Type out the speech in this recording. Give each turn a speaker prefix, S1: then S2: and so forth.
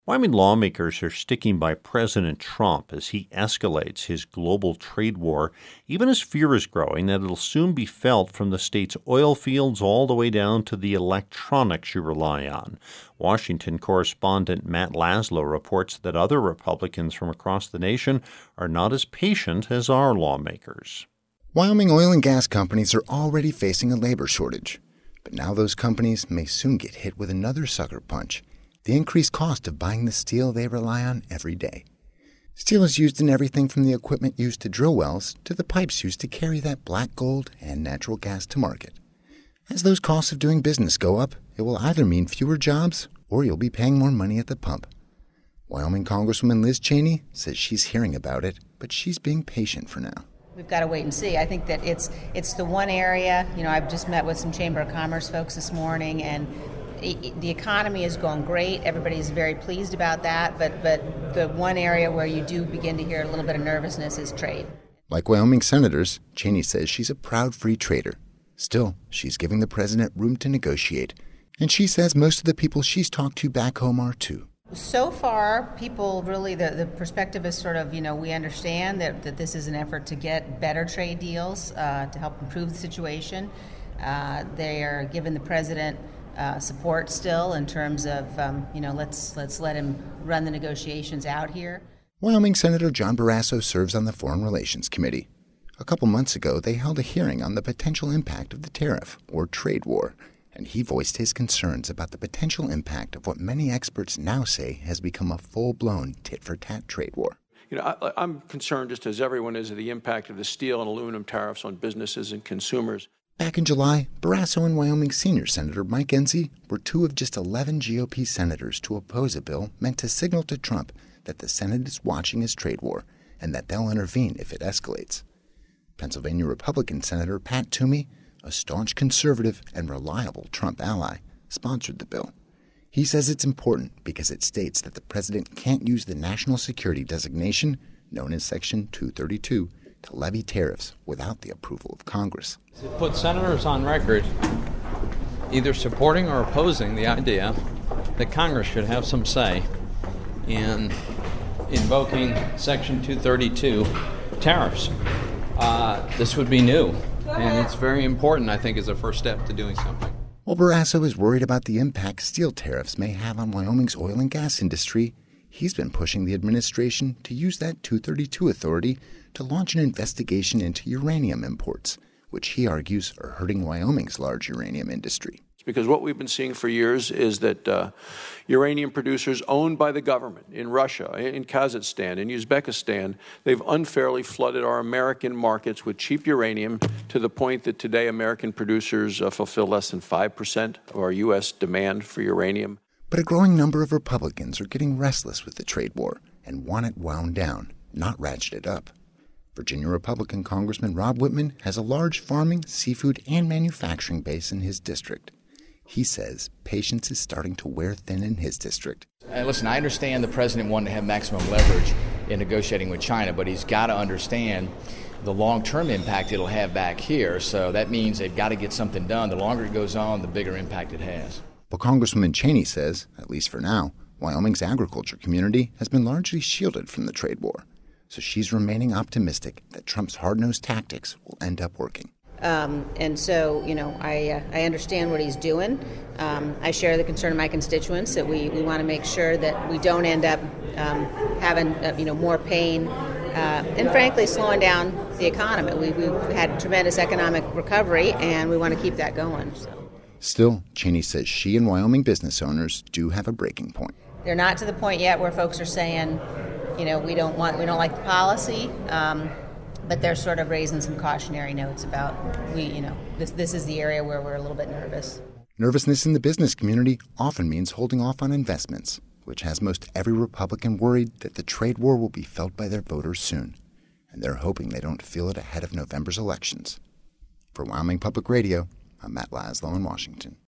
S1: Wyoming lawmakers are sticking by President Trump as he escalates his global trade war, even as fear is growing that it'll soon be felt from the state's oil fields all the way down to the electronics you rely on. Washington correspondent Matt Laslo reports that other Republicans from across the nation are not as patient as our lawmakers.
S2: Wyoming oil and gas companies are already facing a labor shortage. But now those companies may soon get hit with another sucker punch: the increased cost of buying the steel they rely on every day. Steel is used in everything from the equipment used to drill wells to the pipes used to carry that black gold and natural gas to market. As those costs of doing business go up, it will either mean fewer jobs or you'll be paying more money at the pump. Wyoming Congresswoman Liz Cheney says she's hearing about it, but she's being patient for now.
S3: We've got to wait and see. I think that it's the one area, I've just met with some Chamber of Commerce folks this morning, and the economy is going great. Everybody's very pleased about that, but the one area where you do begin to hear a little bit of nervousness is trade.
S2: Like Wyoming senators, Cheney says she's a proud free trader. Still, she's giving the president room to negotiate, and she says most of the people she's talked to back home are too.
S3: So far, people really, the perspective is sort of, we understand that this is an effort to get better trade deals to help improve the situation. They are giving the president support still in terms of, let's let him run the negotiations out here.
S2: Wyoming Senator John Barrasso serves on the Foreign Relations Committee. A couple months ago, they held a hearing on the potential impact of the tariff, or trade war, and he voiced his concerns about the potential impact of what many experts now say has become a full-blown tit-for-tat trade war.
S4: I'm concerned, just as everyone is, of the impact of the steel and aluminum tariffs on businesses and consumers.
S2: Back in July, Barrasso and Wyoming Senior Senator Mike Enzi were two of just 11 GOP senators to oppose a bill meant to signal to Trump that the Senate is watching his trade war and that they'll intervene if it escalates. Pennsylvania Republican Senator Pat Toomey, a staunch conservative and reliable Trump ally, sponsored the bill. He says it's important because it states that the president can't use the national security designation, known as Section 232, to levy tariffs without the approval of Congress.
S5: It puts senators on record either supporting or opposing the idea that Congress should have some say in invoking Section 232 tariffs. This would be new. And it's very important, I think, as a first step to doing something.
S2: While Barrasso is worried about the impact steel tariffs may have on Wyoming's oil and gas industry, he's been pushing the administration to use that 232 authority to launch an investigation into uranium imports, which he argues are hurting Wyoming's large uranium industry.
S4: Because what we've been seeing for years is that uranium producers owned by the government in Russia, in Kazakhstan, in Uzbekistan, they've unfairly flooded our American markets with cheap uranium to the point that today American producers fulfill less than 5% of our U.S. demand for uranium.
S2: But a growing number of Republicans are getting restless with the trade war and want it wound down, not ratcheted up. Virginia Republican Congressman Rob Whitman has a large farming, seafood, and manufacturing base in his district. He says patience is starting to wear thin in his district.
S6: Listen, I understand the president wanted to have maximum leverage in negotiating with China, but he's got to understand the long-term impact it'll have back here. So that means they've got to get something done. The longer it goes on, the bigger impact it has.
S2: But Congresswoman Cheney says, at least for now, Wyoming's agriculture community has been largely shielded from the trade war. So she's remaining optimistic that Trump's hard-nosed tactics will end up working.
S3: And so, I understand what he's doing. I share the concern of my constituents that we want to make sure that we don't end up having, more pain and, frankly, slowing down the economy. We've had tremendous economic recovery, and we want to keep that going. So.
S2: Still, Cheney says she and Wyoming business owners do have a breaking point.
S3: They're not to the point yet where folks are saying, we don't like the policy. But they're sort of raising some cautionary notes about, this is the area where we're a little bit nervous.
S2: Nervousness in the business community often means holding off on investments, which has most every Republican worried that the trade war will be felt by their voters soon. And they're hoping they don't feel it ahead of November's elections. For Wyoming Public Radio, I'm Matt Laslo in Washington.